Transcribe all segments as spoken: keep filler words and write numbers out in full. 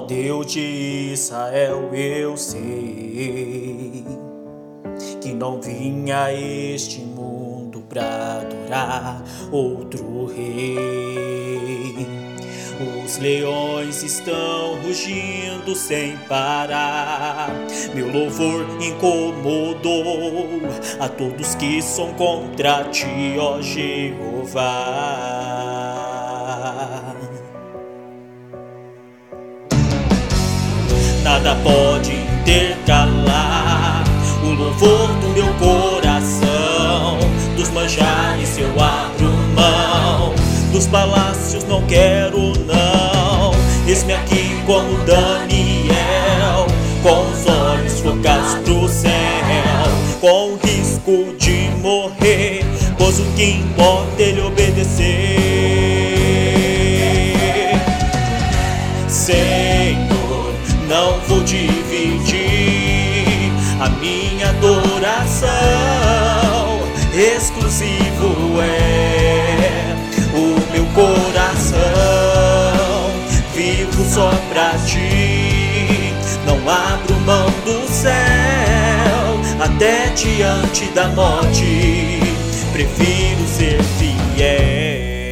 Deus de Israel, eu sei que não vim a este mundo pra adorar outro rei. Os leões estão rugindo sem parar, meu louvor incomodou a todos que são contra ti, ó Jeová. Nada pode intercalar o louvor do meu coração. Dos manjares eu abro mão, dos palácios não quero não. Eis-me aqui como Daniel, com os olhos focados pro céu, com o risco de morrer, pois o que importa é ele obedecer. Senhor, não vou dividir a minha adoração, exclusivo é o meu coração. Vivo só pra ti, não abro mão do céu, até diante da morte prefiro ser fiel.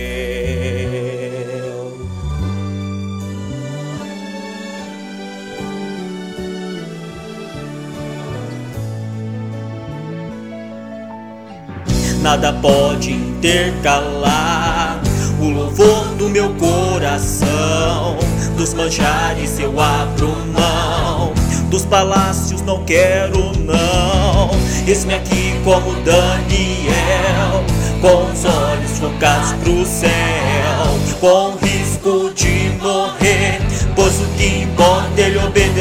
Nada pode intercalar o louvor do meu coração. Dos manjares eu abro mão, dos palácios não quero não. Eis-me aqui como Daniel, com os olhos focados pro céu, com o risco de morrer, pois o que importa é ele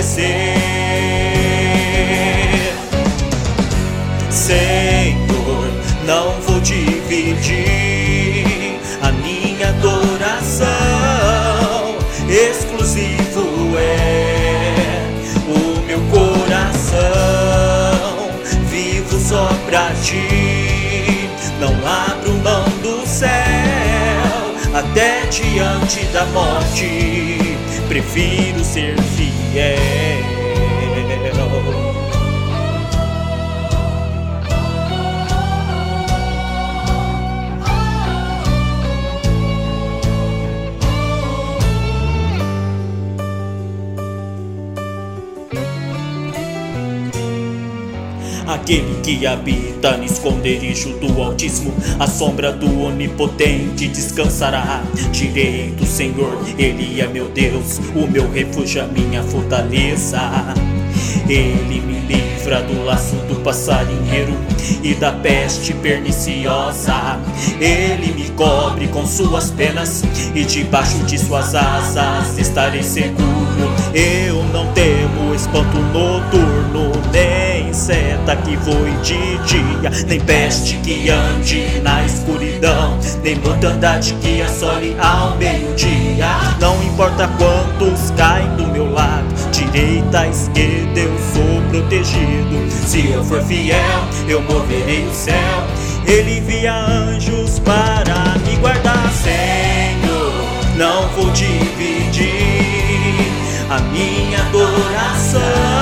obedecer. Senhor, não vou dividir a minha adoração, exclusivo é o meu coração. Vivo só pra ti, não abro mão do céu, até diante da morte prefiro ser fiel. Aquele que habita no esconderijo do Altíssimo, a sombra do Onipotente descansará. Direi do Senhor, Ele é meu Deus, o meu refúgio, a minha fortaleza. Ele me livra do laço do passarinheiro e da peste perniciosa. Ele me cobre com suas penas e debaixo de suas asas estarei seguro. Eu não temo espanto noturno, nem seta que voe de dia, nem peste que ande na escuridão, nem mortandade que assole ao meio-dia. Não importa quantos caem do meu lado, direita, esquerda, eu sou protegido. Se eu for fiel, eu moverei o céu, Ele envia anjos para me guardar. Senhor, não vou dividir a minha adoração,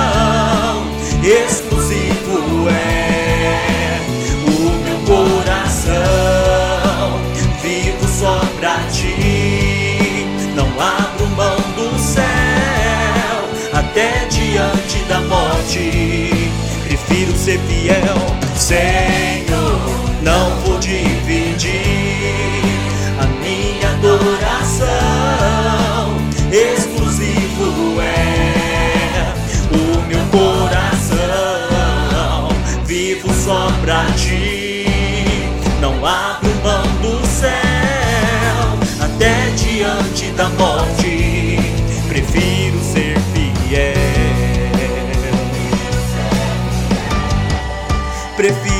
exclusivo é o meu coração. Vivo só pra ti, não abro mão do céu, até diante da morte prefiro ser fiel. Senhor, não vou dividir a minha adoração, exclusivo é o meu coração. Vivo só pra ti, não abro mão do céu, até diante da morte prefiro ser fiel. Prefiro